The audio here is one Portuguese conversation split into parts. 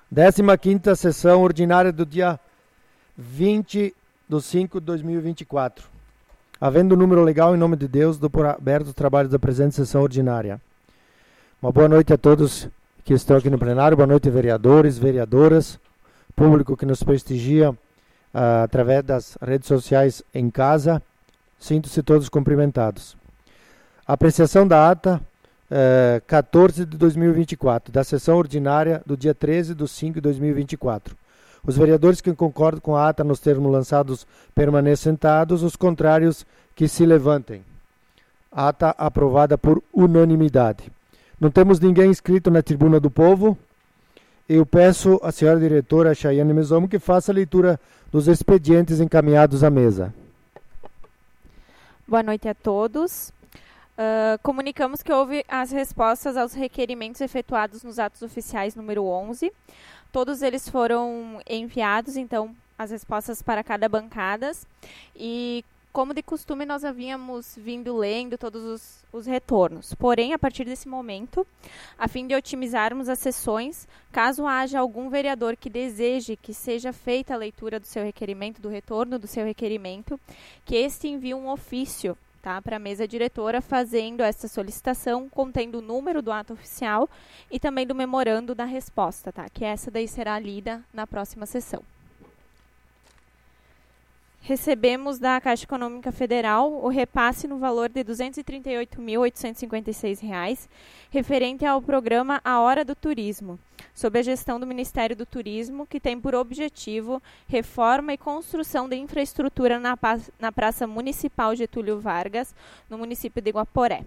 15ª sessão ordinária do dia 20/5/2024. Havendo o número legal, em nome de Deus, dou por aberto o trabalho da presente sessão ordinária. Uma boa noite a todos que estão aqui no plenário, boa noite vereadores, vereadoras, público que nos prestigia através das redes sociais em casa. Sinto-se todos cumprimentados. Apreciação da ata 14 de 2024, da sessão ordinária do dia 13/5/2024. Os vereadores que concordam com a ata nos termos lançados permaneçam sentados, os contrários que se levantem. Ata aprovada por unanimidade. Não temos ninguém inscrito na tribuna do povo. Eu peço à senhora diretora Chayane Mesomo que faça a leitura dos expedientes encaminhados à mesa. Boa noite a todos. Comunicamos que houve as respostas aos requerimentos efetuados nos atos oficiais número 11. Todos eles foram enviados, então, as respostas para cada bancada. E, como de costume, nós havíamos vindo lendo todos os retornos. Porém, a partir desse momento, a fim de otimizarmos as sessões, caso haja algum vereador que deseje que seja feita a leitura do seu requerimento, do retorno do seu requerimento, que este envie um ofício para a mesa diretora, fazendo essa solicitação, contendo o número do ato oficial e também do memorando da resposta, que essa daí será lida na próxima sessão. Recebemos da Caixa Econômica Federal o repasse no valor de R$ 238.856, referente ao programa A Hora do Turismo, sob a gestão do Ministério do Turismo, que tem por objetivo reforma e construção de infraestrutura na Praça Municipal Getúlio Vargas, no município de Guaporé.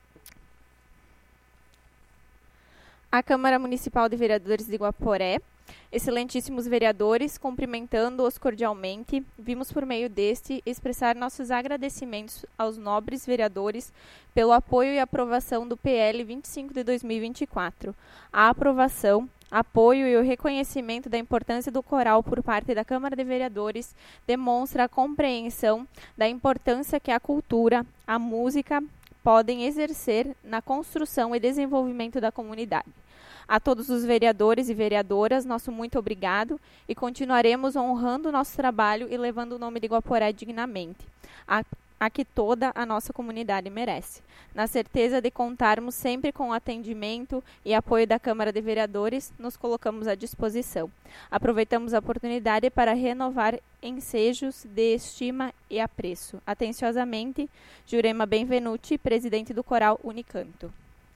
A Câmara Municipal de Vereadores de Guaporé, excelentíssimos vereadores, cumprimentando-os cordialmente, vimos por meio deste expressar nossos agradecimentos aos nobres vereadores pelo apoio e aprovação do PL 25 de 2024. A aprovação, apoio e o reconhecimento da importância do coral por parte da Câmara de Vereadores demonstra a compreensão da importância que a cultura, a música podem exercer na construção e desenvolvimento da comunidade. A todos os vereadores e vereadoras, nosso muito obrigado e continuaremos honrando o nosso trabalho e levando o nome de Guaporé dignamente, a que toda a nossa comunidade merece. Na certeza de contarmos sempre com o atendimento e apoio da Câmara de Vereadores, nos colocamos à disposição. Aproveitamos a oportunidade para renovar ensejos de estima e apreço. Atenciosamente, Jurema Benvenuti, presidente do Coral Unicanto.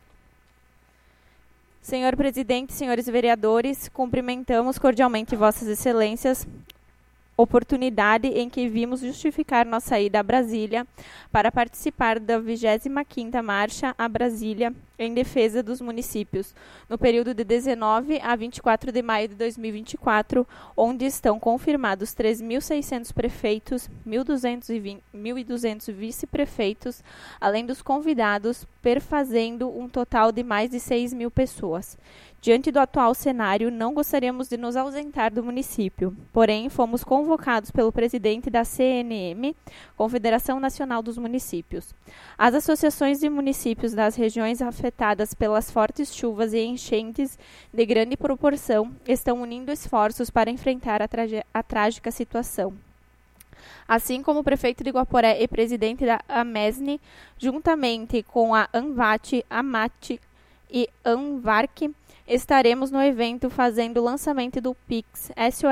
Senhor presidente, senhores vereadores, cumprimentamos cordialmente vossas excelências, oportunidade em que vimos justificar nossa ida a Brasília para participar da 25ª Marcha a Brasília em defesa dos municípios, no período de 19 a 24 de maio de 2024, onde estão confirmados 3.600 prefeitos, 1.200 vice-prefeitos, além dos convidados, perfazendo um total de mais de 6.000 pessoas. Diante do atual cenário, não gostaríamos de nos ausentar do município, porém, fomos convocados pelo presidente da CNM, Confederação Nacional dos Municípios. As associações de municípios das regiões afetadas pelas fortes chuvas e enchentes de grande proporção estão unindo esforços para enfrentar a trágica situação. Assim como o prefeito de Guaporé e presidente da AMESNE, juntamente com a ANVAT, AMAT e ANVARC, estaremos no evento fazendo o lançamento do Pix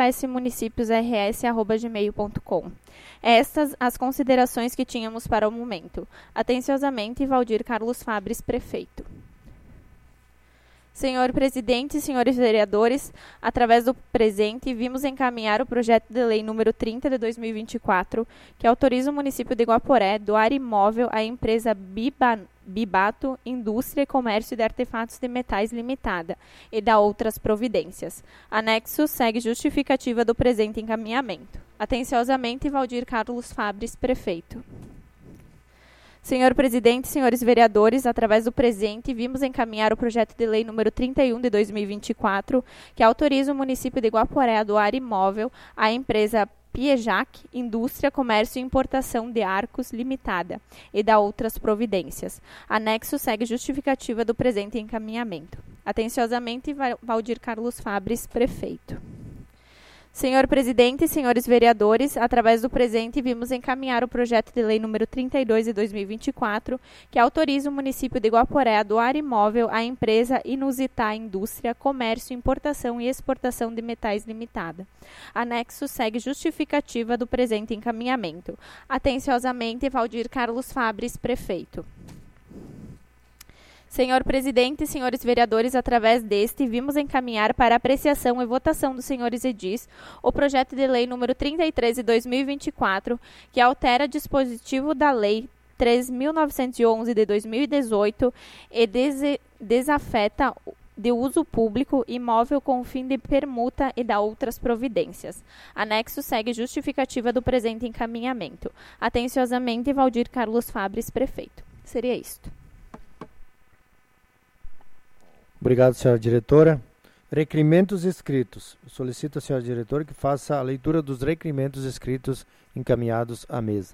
sosmunicípiosrs@gmail.com. Estas as considerações que tínhamos para o momento. Atenciosamente, Valdir Carlos Fabres, prefeito. Senhor presidente e senhores vereadores, através do presente, vimos encaminhar o projeto de lei número 30 de 2024, que autoriza o município de Guaporé doar imóvel à empresa Bibato Indústria e Comércio de Artefatos de Metais Limitada e da outras providências. Anexo segue justificativa do presente encaminhamento. Atenciosamente, Valdir Carlos Fabres, prefeito. Senhor presidente, senhores vereadores, através do presente, vimos encaminhar o projeto de lei número 31 de 2024, que autoriza o município de Guaporé a doar imóvel à empresa Piejac Indústria, Comércio e Importação de Arcos Limitada e da outras providências. Anexo segue justificativa do presente encaminhamento. Atenciosamente, Valdir Carlos Fabres, Prefeito. Senhor Presidente e senhores vereadores, através do presente vimos encaminhar o projeto de lei número 32 de 2024, que autoriza o município de Guaporé a doar imóvel à empresa Inusitar Indústria, Comércio, Importação e Exportação de Metais Limitada. Anexo segue justificativa do presente encaminhamento. Atenciosamente, Valdir Carlos Fabres, Prefeito. Senhor Presidente e senhores vereadores, através deste, vimos encaminhar para apreciação e votação dos senhores edis o projeto de lei número 33 de 2024, que altera dispositivo da Lei 3.911 de 2018 e desafeta de uso público imóvel com fim de permuta e da outras providências. Anexo segue justificativa do presente encaminhamento. Atenciosamente, Valdir Carlos Fabres, Prefeito. Seria isto. Obrigado, senhora diretora. Requerimentos escritos. Eu solicito à senhora diretora que faça a leitura dos requerimentos escritos encaminhados à mesa.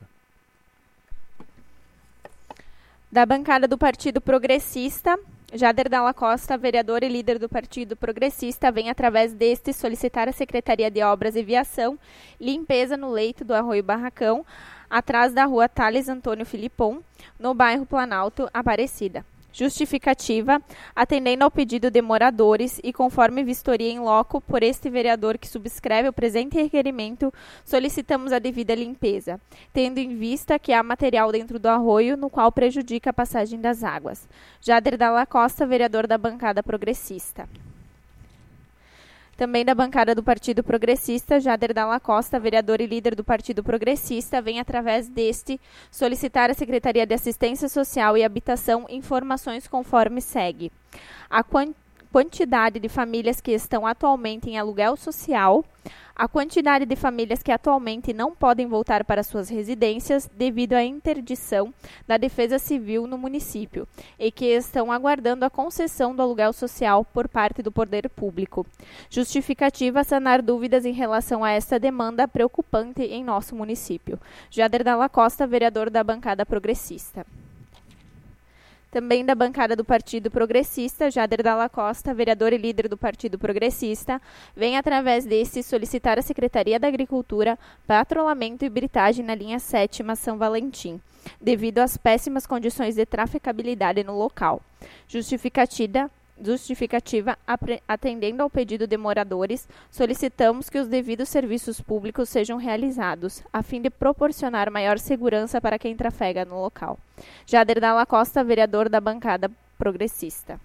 Da bancada do Partido Progressista, Jader Dalla Costa, vereador e líder do Partido Progressista, vem através deste solicitar à Secretaria de Obras e Viação limpeza no leito do Arroio Barracão, atrás da rua Thales Antônio Filipon, no bairro Planalto, Aparecida. Justificativa, atendendo ao pedido de moradores e conforme vistoria em loco por este vereador que subscreve o presente requerimento, solicitamos a devida limpeza, tendo em vista que há material dentro do arroio no qual prejudica a passagem das águas. Jader Dalla Costa, vereador da bancada progressista. Também da bancada do Partido Progressista, Jader Dalla Costa, vereador e líder do Partido Progressista, vem através deste solicitar à Secretaria de Assistência Social e Habitação informações conforme segue. A quantidade de famílias que estão atualmente em aluguel social, a quantidade de famílias que atualmente não podem voltar para suas residências devido à interdição da Defesa Civil no município e que estão aguardando a concessão do aluguel social por parte do poder público. Justificativa sanar dúvidas em relação a esta demanda preocupante em nosso município. Jader Dalla Costa, vereador da bancada progressista. Também da bancada do Partido Progressista, Jader Dalla Costa, vereador e líder do Partido Progressista, vem através deste solicitar à Secretaria da Agricultura patrulhamento e britagem na linha 7ª São Valentim, devido às péssimas condições de traficabilidade no local. Justificativa, atendendo ao pedido de moradores, solicitamos que os devidos serviços públicos sejam realizados, a fim de proporcionar maior segurança para quem trafega no local. Jader Dalla Costa, vereador da bancada progressista.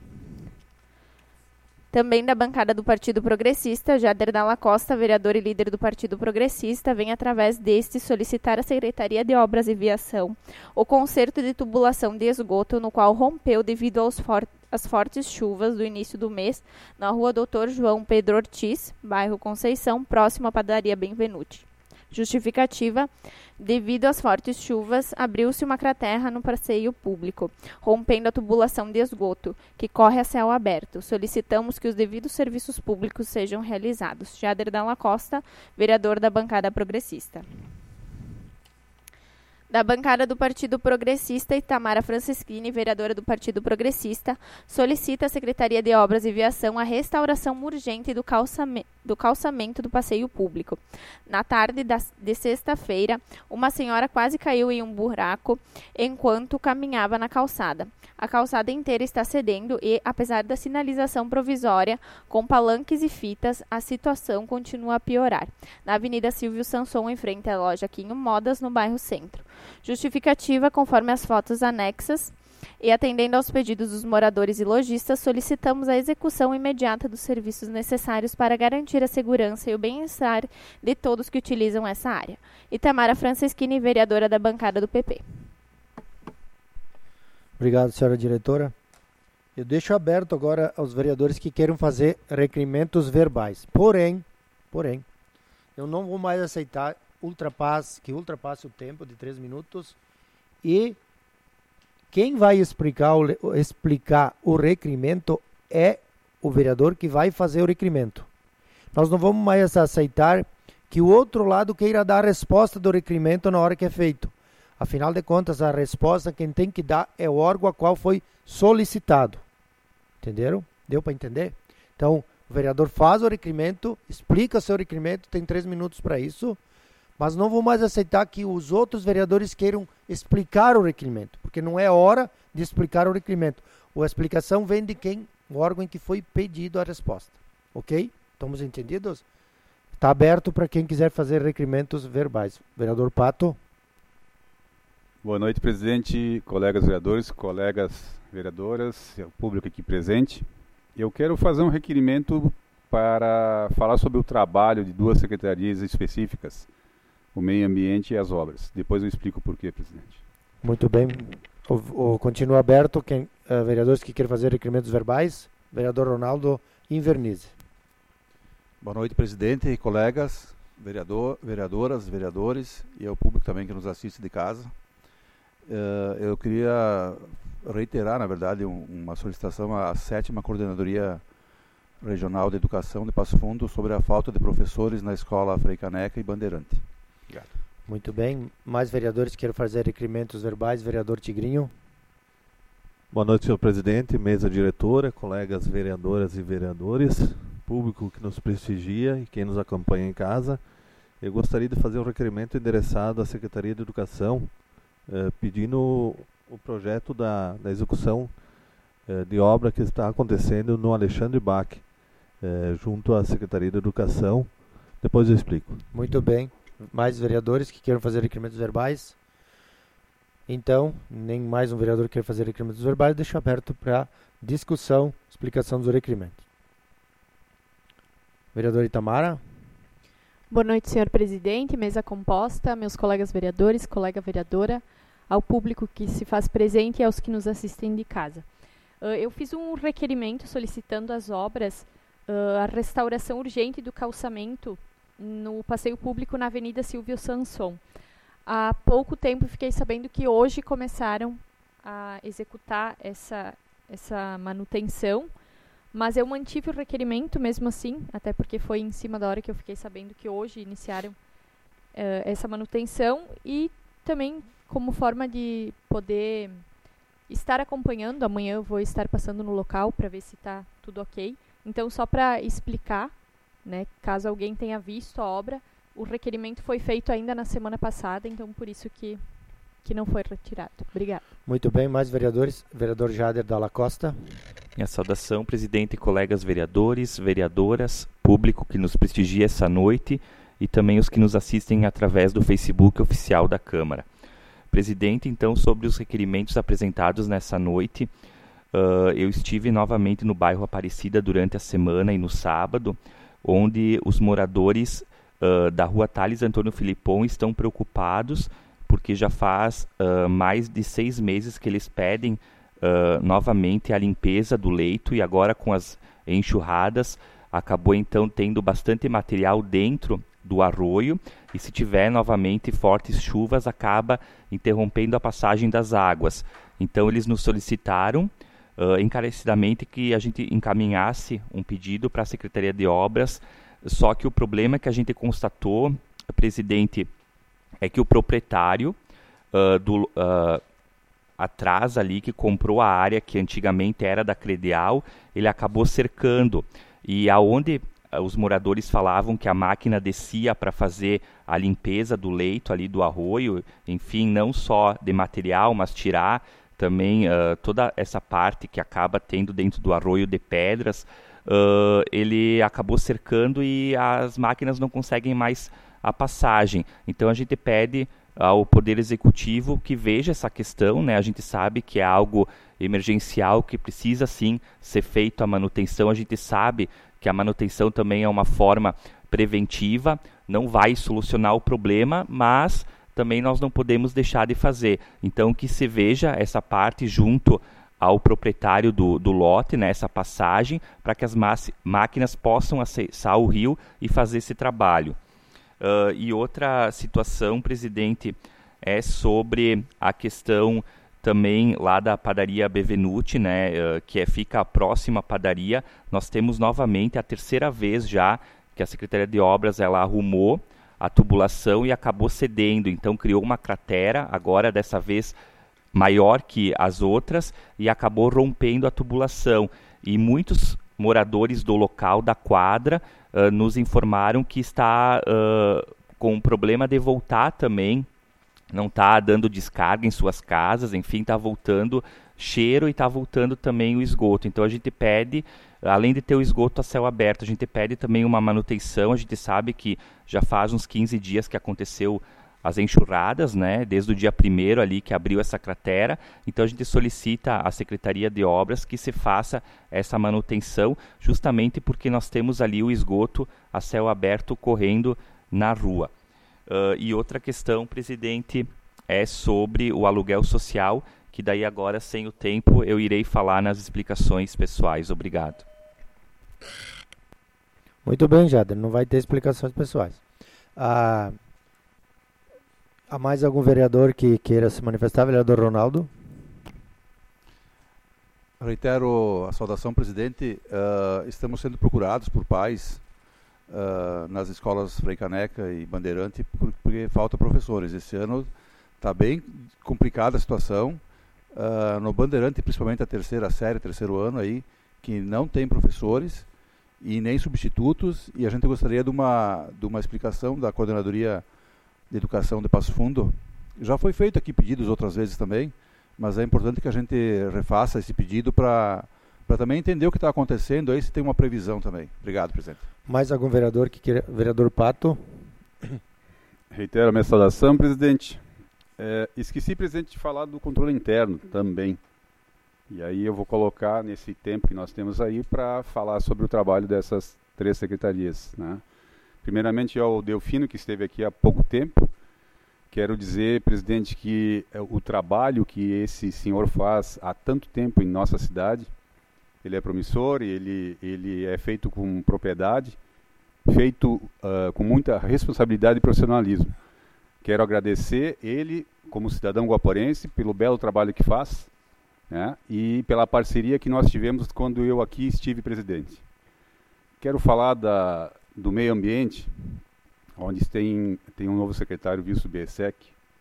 Também da bancada do Partido Progressista, Jader Dalla Costa, vereador e líder do Partido Progressista, vem através deste solicitar à Secretaria de Obras e Viação o conserto de tubulação de esgoto, no qual rompeu devido às fortes chuvas do início do mês, na rua Dr. João Pedro Ortiz, bairro Conceição, próximo à padaria Benvenuti. Justificativa, devido às fortes chuvas, abriu-se uma cratera no passeio público, rompendo a tubulação de esgoto, que corre a céu aberto. Solicitamos que os devidos serviços públicos sejam realizados. Jader Dalla Costa, vereador da bancada progressista. Da bancada do Partido Progressista, Itamara Franceschini, vereadora do Partido Progressista, solicita à Secretaria de Obras e Viação a restauração urgente do calçamento do passeio público. Na tarde de sexta-feira, uma senhora quase caiu em um buraco enquanto caminhava na calçada. A calçada inteira está cedendo e, apesar da sinalização provisória, com palanques e fitas, a situação continua a piorar. Na Avenida Silvio Sanson, em frente à loja Quinho Modas, no bairro Centro. Justificativa, conforme as fotos anexas, e atendendo aos pedidos dos moradores e lojistas, solicitamos a execução imediata dos serviços necessários para garantir a segurança e o bem-estar de todos que utilizam essa área. Itamara Franceschini, vereadora da bancada do PP. Obrigado, senhora diretora. Eu deixo aberto agora aos vereadores que queiram fazer requerimentos verbais. Porém, eu não vou mais aceitar que ultrapasse o tempo de 3 minutos e quem vai explicar o requerimento é o vereador que vai fazer o requerimento. Nós não vamos mais aceitar que o outro lado queira dar a resposta do requerimento na hora que é feito. Afinal de contas, a resposta quem tem que dar é o órgão a qual foi solicitado. Entenderam? Deu para entender? Então, o vereador faz o requerimento, explica seu requerimento, tem 3 minutos para isso, mas não vou mais aceitar que os outros vereadores queiram explicar o requerimento, porque não é hora de explicar o requerimento. A explicação vem de quem, o órgão em que foi pedido a resposta. Ok? Estamos entendidos? Está aberto para quem quiser fazer requerimentos verbais. Vereador Pato. Boa noite, presidente, colegas vereadores, colegas vereadoras, o público aqui presente. Eu quero fazer um requerimento para falar sobre o trabalho de 2 secretarias específicas, o meio ambiente e as obras. Depois eu explico o porquê, presidente. Muito bem. Continua aberto. Vereadores que querem fazer requerimentos verbais. Vereador Ronaldo Invernizzi. Boa noite, presidente, colegas, vereadoras, vereadores e ao público também que nos assiste de casa. Eu queria reiterar, na verdade, uma solicitação à 7ª Coordenadoria Regional de Educação de Passo Fundo sobre a falta de professores na escola Frei Caneca e Bandeirante. Obrigado. Muito bem. Mais vereadores que queiram fazer requerimentos verbais. Vereador Tigrinho. Boa noite, senhor presidente, mesa diretora, colegas vereadoras e vereadores, público que nos prestigia e quem nos acompanha em casa. Eu gostaria de fazer um requerimento endereçado à Secretaria de Educação, pedindo o projeto da execução de obra que está acontecendo no Alexandre Bach, junto à Secretaria de Educação. Depois eu explico. Muito bem. Mais vereadores que queiram fazer requerimentos verbais? Então, nem mais um vereador quer fazer requerimentos verbais, deixo aberto para discussão, explicação dos requerimentos. Vereador Itamara. Boa noite, senhor presidente, mesa composta, meus colegas vereadores, colega vereadora, ao público que se faz presente e aos que nos assistem de casa. Eu fiz um requerimento solicitando as obras, a restauração urgente do calçamento no passeio público na Avenida Silvio Sanson. Há pouco tempo fiquei sabendo que hoje começaram a executar essa manutenção, mas eu mantive o requerimento mesmo assim, até porque foi em cima da hora que eu fiquei sabendo que hoje iniciaram essa manutenção e também como forma de poder estar acompanhando. Amanhã eu vou estar passando no local para ver se está tudo ok. Então, só para explicar, né, caso alguém tenha visto a obra, o requerimento foi feito ainda na semana passada, então por isso que não foi retirado. Obrigada. Muito bem, mais vereadores. Vereador Jader Dalla Costa. Minha saudação, presidente, colegas vereadores, vereadoras, público que nos prestigia essa noite e também os que nos assistem através do Facebook oficial da Câmara. Presidente, então, sobre os requerimentos apresentados nessa noite, eu estive novamente no bairro Aparecida durante a semana e no sábado, onde os moradores da rua Thales Antônio Filipon estão preocupados porque já faz mais de 6 meses que eles pedem novamente a limpeza do leito e agora com as enxurradas acabou então tendo bastante material dentro do arroio e se tiver novamente fortes chuvas acaba interrompendo a passagem das águas. Então eles nos solicitaram encarecidamente que a gente encaminhasse um pedido para a Secretaria de Obras, só que o problema que a gente constatou, presidente, é que o proprietário atrás ali, que comprou a área que antigamente era da Credial, ele acabou cercando. E aonde os moradores falavam que a máquina descia para fazer a limpeza do leito ali do arroio, enfim, não só de material, mas tirar também toda essa parte que acaba tendo dentro do arroio de pedras, ele acabou cercando e as máquinas não conseguem mais a passagem. Então a gente pede ao Poder Executivo que veja essa questão, né? A gente sabe que é algo emergencial, que precisa sim ser feito a manutenção. A gente sabe que a manutenção também é uma forma preventiva, não vai solucionar o problema, mas também nós não podemos deixar de fazer. Então que se veja essa parte junto ao proprietário do lote, né, essa passagem, para que as máquinas possam acessar o rio e fazer esse trabalho. E outra situação, presidente, é sobre a questão também lá da padaria Bevenuti, né, que fica próxima à padaria. Nós temos novamente a terceira vez já que a Secretaria de Obras ela arrumou a tubulação e acabou cedendo, então criou uma cratera, agora dessa vez maior que as outras, e acabou rompendo a tubulação. E muitos moradores do local da quadra nos informaram que está com problema de voltar também, não está dando descarga em suas casas, enfim, está voltando cheiro e está voltando também o esgoto. Então a gente pede, além de ter o esgoto a céu aberto, a gente pede também uma manutenção. A gente sabe que já faz uns 15 dias que aconteceu as enxurradas, né, desde o dia 1º ali que abriu essa cratera. Então a gente solicita à Secretaria de Obras que se faça essa manutenção, justamente porque nós temos ali o esgoto a céu aberto correndo na rua. E outra questão, presidente, é sobre o aluguel social, que daí agora, sem o tempo, eu irei falar nas explicações pessoais. Obrigado. Muito bem, Jader, não vai ter explicações pessoais. Há mais algum vereador que queira se manifestar? Vereador Ronaldo? Reitero a saudação, presidente. Estamos sendo procurados por pais nas escolas Frei Caneca e Bandeirante porque falta professores. Esse ano está bem complicada a situação. No Bandeirante, principalmente a terceira série, terceiro ano aí, que não tem professores e nem substitutos, e a gente gostaria de uma explicação da Coordenadoria de Educação de Passo Fundo. Já foi feito aqui pedidos outras vezes também, mas é importante que a gente refaça esse pedido para também entender o que está acontecendo, aí se tem uma previsão também. Obrigado, presidente. Mais algum vereador que queira? Vereador Pato. Reitero a minha saudação, presidente. Esqueci, presidente, de falar do controle interno também. E aí eu vou colocar nesse tempo que nós temos aí para falar sobre o trabalho dessas 3 secretarias, né? Primeiramente ao Delfino, que esteve aqui há pouco tempo. Quero dizer, presidente, que o trabalho que esse senhor faz há tanto tempo em nossa cidade, ele é promissor, ele é feito com propriedade, feito com muita responsabilidade e profissionalismo. Quero agradecer ele, como cidadão guaporense, pelo belo trabalho que faz, né, e pela parceria que nós tivemos quando eu aqui estive presidente. Quero falar do meio ambiente, onde tem um novo secretário visto do BSEC,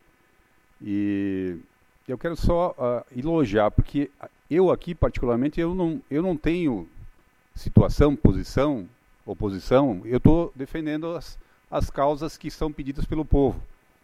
e eu quero só elogiar, porque eu aqui particularmente eu não tenho situação, posição, oposição, eu estou defendendo as causas que são pedidas pelo povo.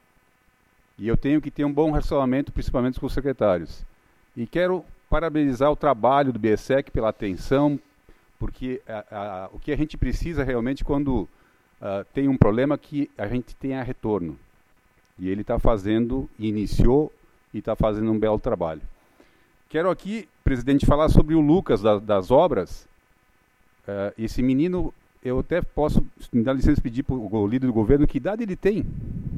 E eu tenho que ter um bom relacionamento, principalmente com os secretários. E quero parabenizar o trabalho do BSEC pela atenção, porque o que a gente precisa realmente quando tem um problema que a gente tenha retorno. E ele está fazendo, iniciou e está fazendo um belo trabalho. Quero aqui, presidente, falar sobre o Lucas das obras. Esse menino, eu até posso, me dar licença, pedir para o líder do governo que idade ele tem.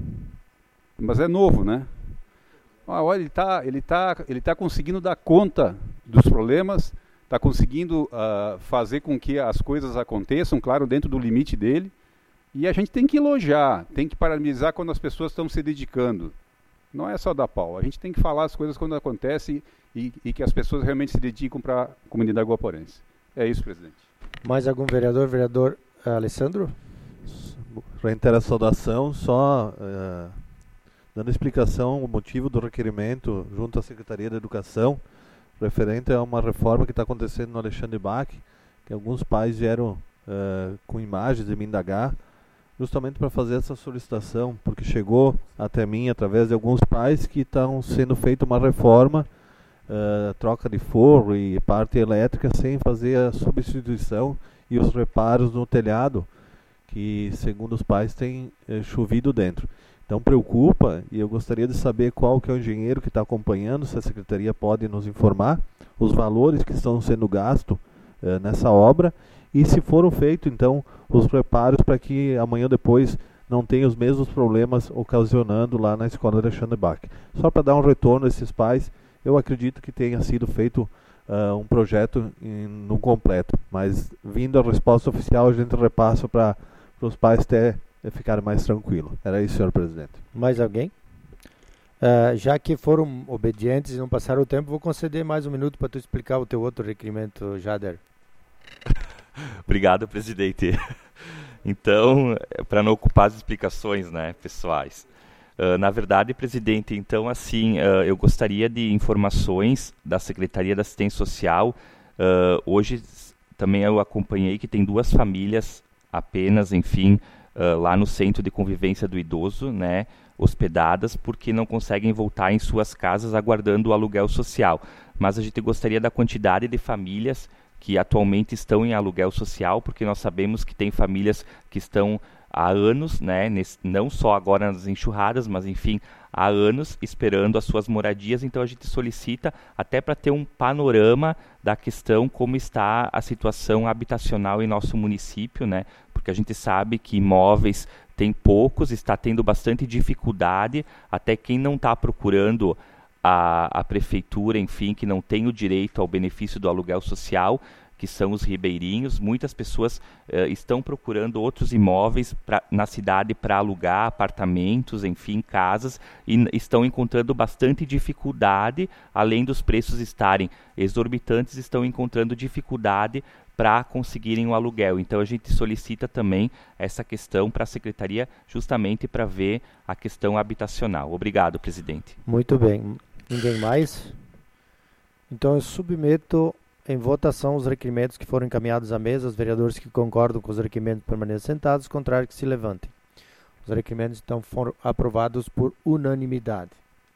Mas é novo, né? Olha, ele tá conseguindo dar conta dos problemas, está conseguindo fazer com que as coisas aconteçam, claro, dentro do limite dele. E a gente tem que elogiar, tem que parabenizar quando as pessoas estão se dedicando. Não é só dar pau, a gente tem que falar as coisas quando acontecem e que as pessoas realmente se dedicam para a comunidade guaporense. É isso, presidente. Mais algum vereador? Vereador Alessandro? Reitero a saudação, só dando explicação, o motivo do requerimento junto à Secretaria da Educação, referente a uma reforma que está acontecendo no Alexandre Bach, que alguns pais vieram com imagens de me indagar, justamente para fazer essa solicitação, porque chegou até mim, através de alguns pais, que estão sendo feita uma reforma, troca de forro e parte elétrica, sem fazer a substituição e os reparos no telhado, que, segundo os pais, tem chovido dentro. Então preocupa, e eu gostaria de saber qual que é o engenheiro que está acompanhando, se a Secretaria pode nos informar, os valores que estão sendo gastos nessa obra, e se foram feitos, então, os reparos para que amanhã ou depois não tenha os mesmos problemas ocasionando lá na escola de Alexandre Bach. Só para dar um retorno a esses pais, eu acredito que tenha sido feito um projeto no completo, mas vindo a resposta oficial, a gente repassa para os pais ficarem mais tranquilos. Era isso, senhor presidente. Mais alguém? Já que foram obedientes e não passaram o tempo, vou conceder mais um minuto para tu explicar o teu outro requerimento, Jader. Obrigado, presidente. Então, para não ocupar as explicações, né, pessoais. Na verdade, presidente, então, assim, eu gostaria de informações da Secretaria da Assistência Social. Hoje também eu acompanhei que tem 2 famílias apenas, enfim, lá no Centro de Convivência do Idoso, né, hospedadas, porque não conseguem voltar em suas casas aguardando o aluguel social. Mas a gente gostaria da quantidade de famílias que atualmente estão em aluguel social, porque nós sabemos que tem famílias que estão há anos, né, não só agora nas enxurradas, mas enfim, há anos esperando as suas moradias. Então a gente solicita até para ter um panorama da questão, como está a situação habitacional em nosso município, né, porque a gente sabe que imóveis tem poucos, está tendo bastante dificuldade, até quem não está procurando a prefeitura, enfim, que não tem o direito ao benefício do aluguel social, que são os ribeirinhos. Muitas pessoas estão procurando outros imóveis na cidade para alugar apartamentos, enfim, casas, e estão encontrando bastante dificuldade, além dos preços estarem exorbitantes, estão encontrando dificuldade para conseguirem o aluguel. Então a gente solicita também essa questão para a Secretaria, justamente para ver a questão habitacional. Obrigado, presidente. Muito bem. Ninguém mais? Então eu submeto em votação os requerimentos que foram encaminhados à mesa. Os vereadores que concordam com os requerimentos permaneçam sentados, os contrários que se levantem. Os requerimentos então foram aprovados por unanimidade.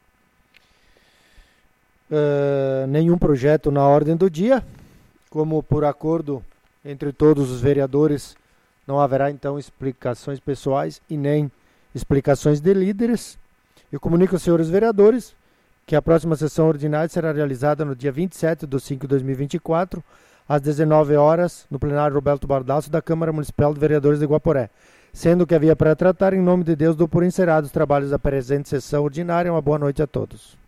Nenhum projeto na ordem do dia. Como por acordo entre todos os vereadores, não haverá então explicações pessoais e nem explicações de líderes. Eu comunico aos senhores vereadores que a próxima sessão ordinária será realizada no dia 27 de 5 de 2024, às 19 horas, no plenário Roberto Bardalso da Câmara Municipal de Vereadores de Guaporé. Sendo que havia para tratar, em nome de Deus, dou por encerrados os trabalhos da presente sessão ordinária. Uma boa noite a todos.